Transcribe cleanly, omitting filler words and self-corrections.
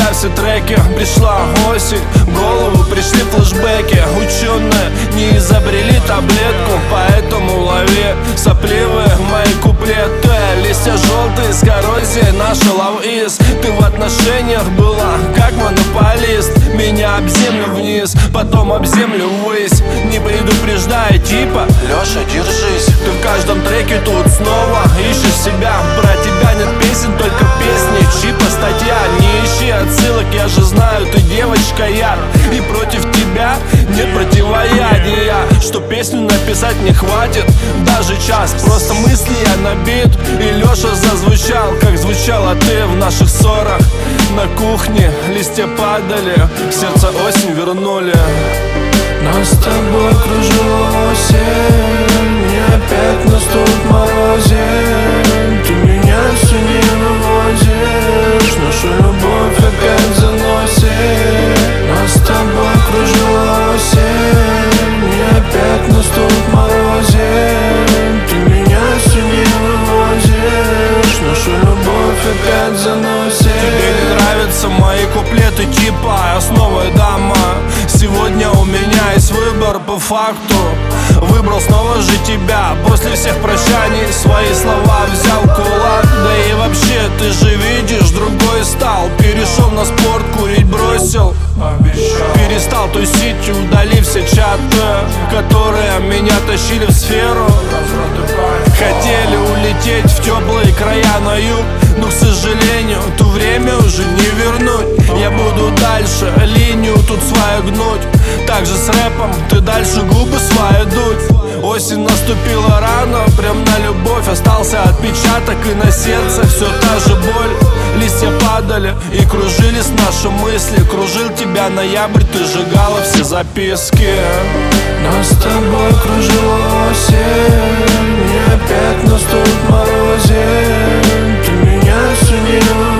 на все треки. Пришла осень, в голову пришли флешбеки. Ученые не изобрели таблетку, поэтому лови сопливые мои куплеты. Листья желтые с коррозией, наша love is. Ты в отношениях была, как монополист. Меня об землю вниз, потом об землю ввысь. Не предупреждая типа: Леша, держись. Ты в каждом треке тут снова ищешь себя. Про тебя нет песен, только песни чипа, статья. Не ищи отсылок, я же знаю, ты девочка яд. И против тебя нет противоядия. Что песню написать не хватит даже час. Просто мысли я набит, и Леша зазвучал, как звучала ты в наших ссорах. На кухне листья падали, в сердце осень вернули. Нас с тобой кружила осень, и опять наступит морозень. Ты меня все не выводишь, нашу любовь опять заносит. Нас с тобой кружила осень, и опять наступит морозень. Ты меня все не выводишь, нашу любовь опять заносит. Тебе не нравятся мои куплеты типа: я снова дама. Сегодня у меня есть выбор по факту. Выбрал снова же тебя. После всех прощаний свои слова взял кулак. Да и вообще, ты же видишь, другой стал. Перешел на спорт, курить бросил. Перестал тусить, удалив все чаты, которые меня тащили в сферу. Хотели улететь в теплые края на юг, но, к сожалению, то время уже не вернуть. Я буду дальше линию тут свою гнуть. Так же с рэпом ты дальше губы свои дуть. Осень наступила рано, прям на любовь. Остался отпечаток, и на сердце все та же боль. Листья падали и кружились наши мысли. Кружил тебя ноябрь, ты сжигала все записки. Нас с тобой кружила осень, и опять наступит морозень. Ты меня все не